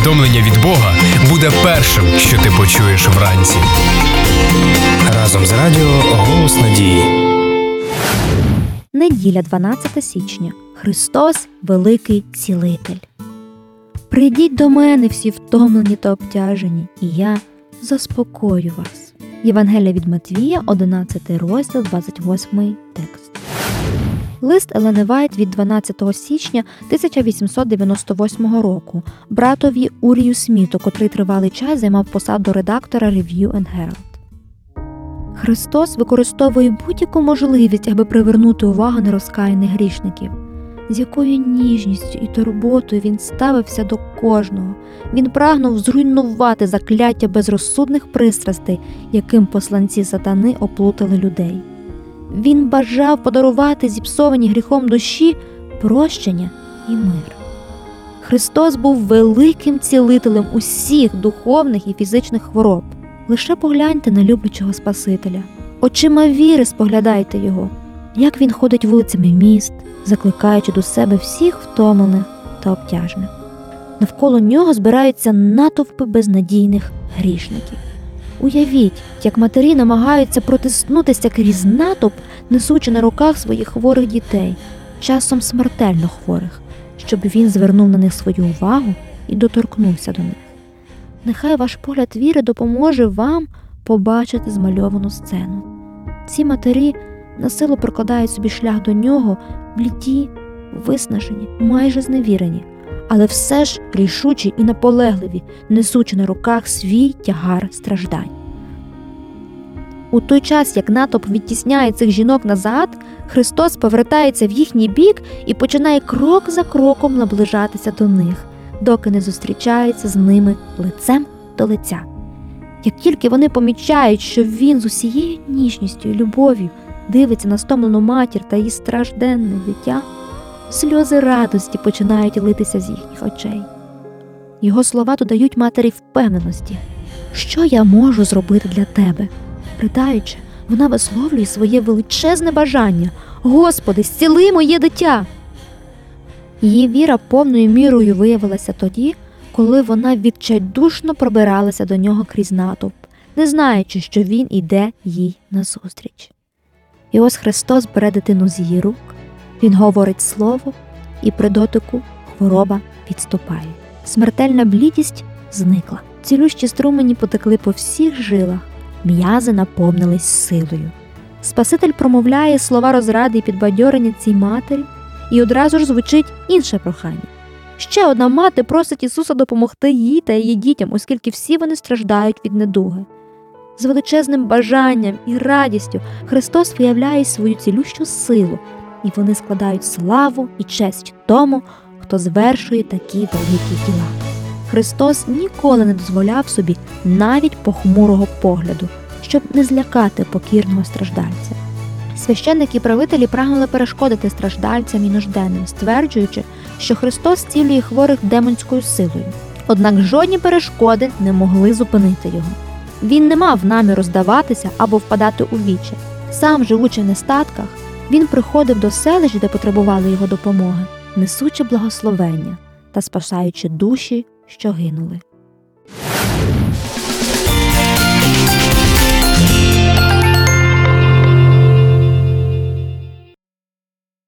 повідомлення від Бога буде першим, що ти почуєш вранці. Разом з радіо «Голос надії». Неділя, 12 січня. Христос – великий цілитель. «Прийдіть до мене всі втомлені та обтяжені, і я заспокою вас». Євангелія від Матвія, 11 розділ, 28 текст. Лист Елени Вайт від 12 січня 1898 року братові Урію Сміту, котрий тривалий час займав посаду редактора Review and Herald. Христос використовує будь-яку можливість, аби привернути увагу нерозкаяних грішників. З якою ніжністю і турботою він ставився до кожного. Він прагнув зруйнувати закляття безрозсудних пристрастей, яким посланці сатани оплутали людей. Він бажав подарувати зіпсованій гріхом душі прощення і мир. Христос був великим цілителем усіх духовних і фізичних хвороб. Лише погляньте на люблячого Спасителя. Очима віри споглядайте його, як він ходить вулицями міст, закликаючи до себе всіх втомлених та обтяжених. Навколо нього збираються натовпи безнадійних грішників. Уявіть, як матері намагаються протиснутися крізь натовп, несучи на руках своїх хворих дітей, часом смертельно хворих, щоб він звернув на них свою увагу і доторкнувся до них. Нехай ваш погляд віри допоможе вам побачити змальовану сцену. Ці матері насилу прокладають собі шлях до нього, бліді, виснажені, майже зневірені, але все ж рішучі і наполегливі, несучи на руках свій тягар страждань. У той час, як натовп відтісняє цих жінок назад, Христос повертається в їхній бік і починає крок за кроком наближатися до них, доки не зустрічається з ними лицем до лиця. Як тільки вони помічають, що він з усією ніжністю і любов'ю дивиться на стомлену матір та її стражденне дитя, сльози радості починають литися з їхніх очей. Його слова додають матері впевненості. «Що я можу зробити для тебе?» Придаючи, вона висловлює своє величезне бажання. «Господи, зціли моє дитя!» Її віра повною мірою виявилася тоді, коли вона відчайдушно пробиралася до нього крізь натовп, не знаючи, що він іде їй назустріч. І ось Христос бере дитину з її рук, він говорить слово, і при дотику хвороба відступає. Смертельна блідість зникла. Цілющі струмені потекли по всіх жилах, м'язи наповнились силою. Спаситель промовляє слова розради і підбадьорення цій матері, і одразу ж звучить інше прохання. Ще одна мати просить Ісуса допомогти їй та її дітям, оскільки всі вони страждають від недуги. З величезним бажанням і радістю Христос виявляє свою цілющу силу, і вони складають славу і честь тому, хто звершує такі великі діла. Христос ніколи не дозволяв собі навіть похмурого погляду, щоб не злякати покірного страждальця. Священники і правителі прагнули перешкодити страждальцям і нужденним, стверджуючи, що Христос зцілює хворих демонською силою. Однак жодні перешкоди не могли зупинити його. Він не мав наміру здаватися або впадати у відчай. Сам, живучи в нестатках, він приходив до селищ, де потребували його допомоги, несучи благословення та спасаючи душі, що гинули.